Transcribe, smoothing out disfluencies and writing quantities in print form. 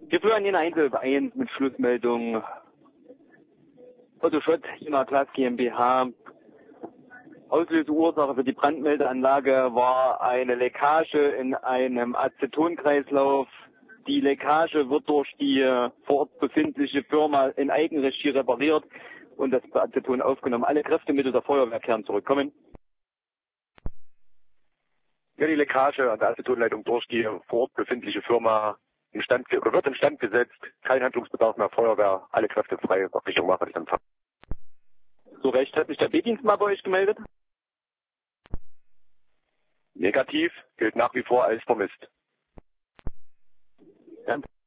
Wir führen Jena Einzel 1 mit Schlussmeldung. Otto Schott, Jena Glas GmbH. Auslöseursache für die Brandmeldeanlage war eine Leckage in einem Acetonkreislauf. Die Leckage wird durch die vor Ort befindliche Firma in Eigenregie repariert und das Aceton aufgenommen. Alle Kräftemittel der Feuerwehr kehren zurückkommen. Ja, die Leckage an der Acetonleitung durch die vor Ort befindliche Firma wird instand gesetzt. Kein Handlungsbedarf mehr Feuerwehr. Alle Kräfte frei. Richtung Nachrichtenempfang. So recht, hat sich der B-Dienst mal bei euch gemeldet? Negativ, gilt nach wie vor als vermisst. Ja.